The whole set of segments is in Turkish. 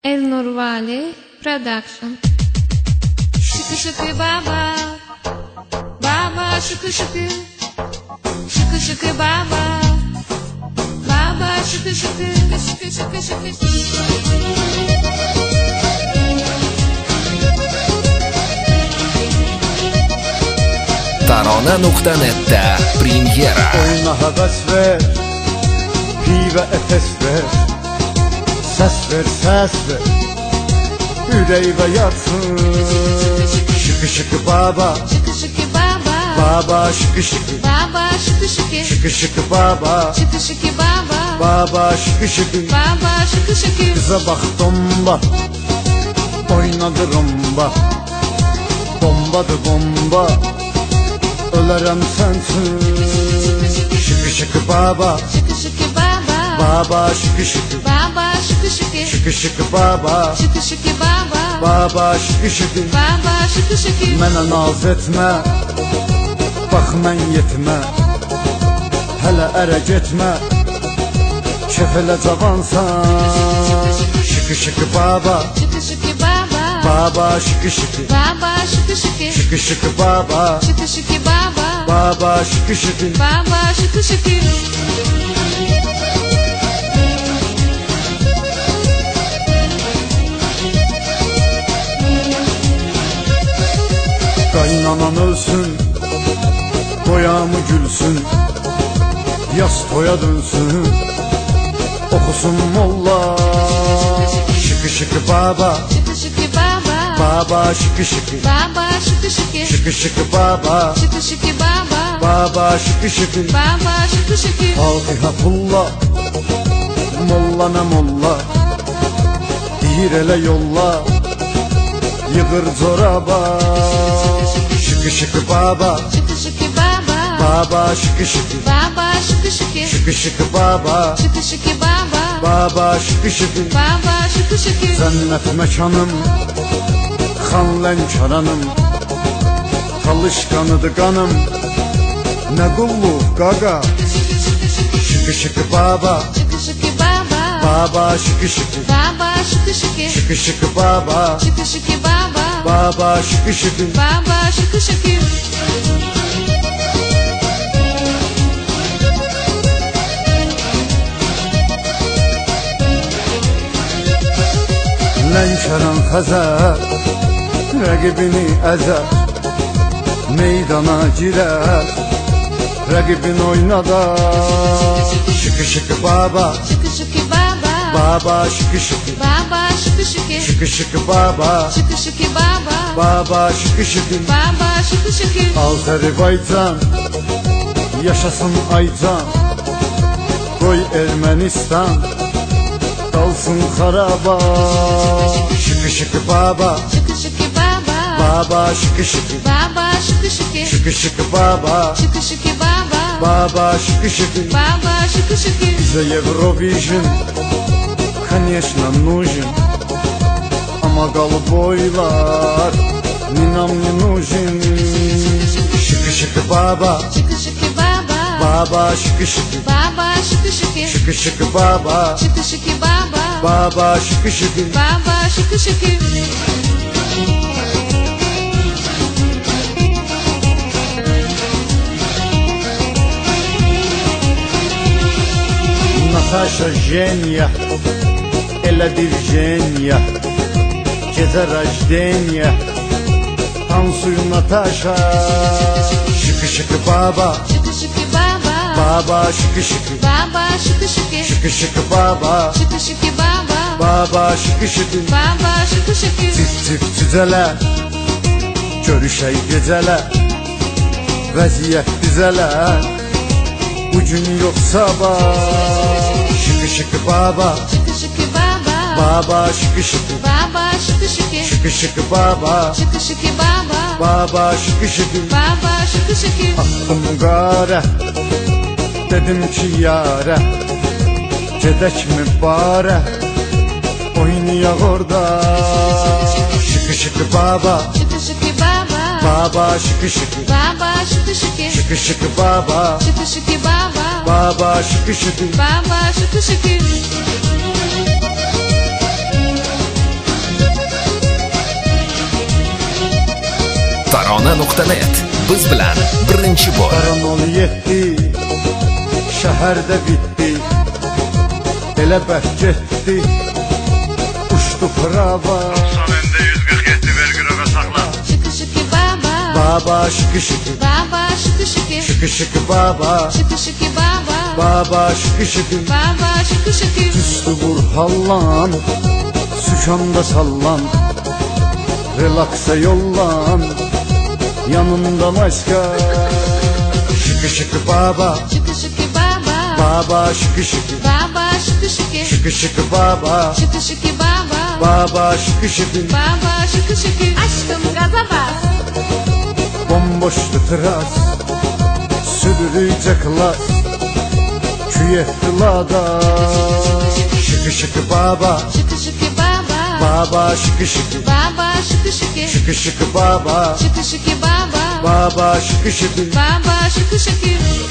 Elnur Vali Production. Şıkı şıkı baba, baba şıkı şıkı, şıkı şıkı baba, baba şıkı şıkı, şıkı şıkı şıkı. Tarona.net'te premyera. Oyuna həvəs ver, pivə əfəs ver, səs ver, səs ver, ürəyimə yatsın. Şıkı şıkı baba, Şıkı şıkı baba, baba şıkı şıkı, baba şıkı şıkı, şıkı şıkı baba, şıkı şıkı baba, baba şıkı şıkı. baba şıkı şıkı. Kıza bax domba, oynadı romba, bombadır bomba, ölərəm sənsin. Şıkı şıkı baba, Şıkı şıkı baba, baba şıkı şıkı, baba şıkı şıkı, şıkı şıkı baba, şıkı şıkı baba, baba şıkı şıkı. baba şıkı şıkı. Mənə naz etmə, bax mən yetmə, hələ ərə getmə, kef elə cavansan. Şıkı şıkı baba, Şıkı şıkı baba, baba şıkı şıkı, baba şıkı şıkı, şıkı şıkı baba, şıkı şıkı baba, baba şıkı şıkı. baba şıkı şıkı. Qaynanan ölsün, boyamı gülsün, yaz toya dönsün, okusun molla. Şıkı şıkı baba, Şıkı şıkı baba, baba şıkı şıkı, baba şıkı şıkı, şıkı şıkı baba, şıkı şıkı baba, baba şıkı şıkı. baba şıkı şıkı. Fatiha pulla, molla ne molla, deyir elə yolla, yığır zoraba. Şıkı şıkı baba, Şıkı şıkı baba, baba şıkı şıkı, baba şıkı şıkı, şıkı şıkı baba, şıkı şıkı baba, baba şıkı şıkı. baba şıkı şıkı. Cennet mekanım, xan lənkaranım, talışkanıdır qanım, nə qulluq qaqa. Şıkı şıkı baba, Şıkı şıkı baba, baba şıkı şıkı, baba şıkı şıkı, şıkı şıkı baba, şıkı şıkı baba, baba şıkı şıkı. baba şıkı şıkı. Lənkəran Xəzər, rəqibini əzər, meydana girər, rəqibin oynadar. Şıkı şıkı baba, Şıkı şıkı baba, baba şıkı şıkı, baba şıkı şıkı, şıkı şıkı baba, şıkı şıkı baba, baba şıkı şıkı. baba şıkı şıkı. Azərbaycan, yaşasın Aycan, qoy Ermənistan, qalsın xaraba. Şıkı şıkı baba, Şıkı şıkı baba, baba şıkı şıkı, baba şıkı şıkı, şıkı şıkı baba, şıkı şıkı baba, baba şıkı şıkı. baba şıkı şıkı. Bizə Eurovision, конечно, нужен, ama qalıb oylar, ninam не нужен. Şıkı şıkı baba, Şıkı şıkı baba, baba şıkı şıkı, baba şıkı şıkı, şıkı şıkı baba, şıkı şıkı baba, baba şıkı şıkı. baba şıkı şıkı. Natasha Jenya, elə Virginia, gecə Rajdenya, tansuyu Natasha. Şıkı şıkı baba, Şıkı şıkı baba, baba şıkı şıkı, baba şıkı şıkı, şıkı şıkı baba, şıkı şıkı baba, baba şıkı şıkı. baba şıkı şıkı. Cif cif cüzələr, görüşək gecələr, vəziyyət bizələr, bugün yox sabah. Şıkı şıkı baba, Şıkı şıkı baba, baba şıkı şıkı, baba şıkı şıkı, şıkı şıkı baba, şıkı şıkı baba, baba şıkı şıkı. baba şıkı şıkı. Aklım qara, dedim ki yara, gedək mi bara, oynayaq orada. Şıkı şıkı baba, Şıkı şıkı baba, baba şıkı şıkı, baba şıkı şıkı, şıkı şıkı baba, şıkı şıkı baba, baba şıkı şıkı. baba şıkı şıkı. Moda.net. Biz bilan birinchi bo'l. Qaranol yetdi, şəhərdə bitdi, elə bərk getdi, uçdu prava. 90-147 vergüraga sakla. Şıkı şıkı baba. Baba şıkı şıkı, Baba şıkı şıkı. şıkı şıkı baba, Şıkı şıkı baba. baba şıkı şıkı. Baba şıkı şıkı. Üstü vur hallan, sükanda sallan, relaksa yollan, yanında maska. Şıkı şıkı baba, Şıkı şıkı baba. baba şıkı şıkı, Baba şıkı şıkı. şıkı şıkı baba, Şıkı şıkı baba. baba şıkı şıkı. Baba şıkı şıkı. Aşkım gaza bas. Bomboştu tıras, sürücü klas, küyetlada. Şıkı şıkı baba, Şıkı şıkı baba. baba şıkı şıkı, Baba şıkı şıkı. şıkı şıkı baba, Şıkı şıkı baba. baba şıkı şıkı. Baba şıkı şıkı.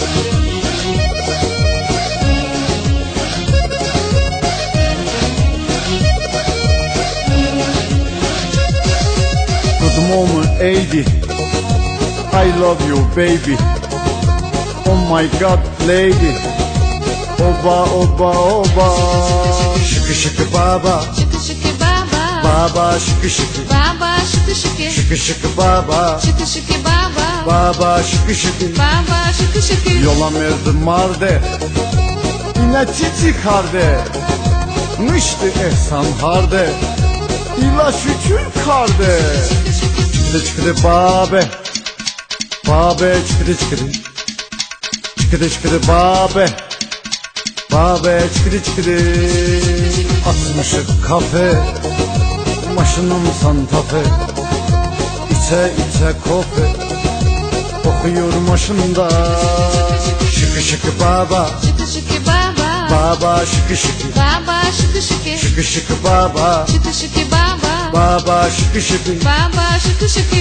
Good moment 80, I love you baby. Oh my god lady, oba oba oba. Şıkı şıkı baba, Şıkı şıkı baba. baba şıkı şıkı, Baba şıkı şıkı. şıkı şıkı baba, Şıkı şıkı baba. baba şıkı şıkı. Baba şıkı şıkı. Yola merdim marde, inaçı çıkardı, mıştı ehsan harde, ila şükür karde. Çıkıdı çıkıdı babe, babe çıkıdı çıkıdı, çıkıdı çıkıdı babe, babe çıkıdı çıkıdı. Atmışık kafe, maşınım santafe, içe içe kofe, okuyor maşında. Şıkı şıkı baba, Şıkı şıkı baba. baba şıkı şıkı, Baba şıkı şıkı. şıkı şıkı baba, Şıkı şıkı baba. baba şıkı şıkı. Baba şıkı şıkı.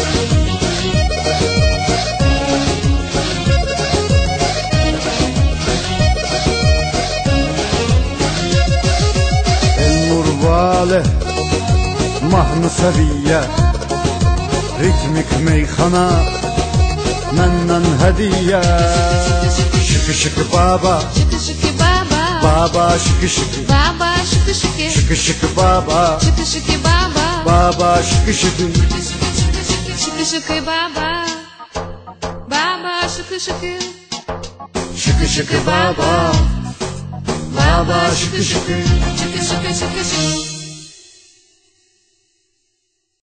El nur vale, mahnı seviye, ritmik meyxana, məndən hediye. Şıkı şıkı baba, Şıkı şıkı baba. baba şıkı şıkı, Baba şıkı şıkı. şıkı şıkı baba, Şıkı şıkı baba. baba şıkı şıkı. Şıkı şıkı baba. Baba şıkı şıkı. Şıkı şıkı baba, baba şıkı şıkı. Şıkı şıkı şıkı şıkı.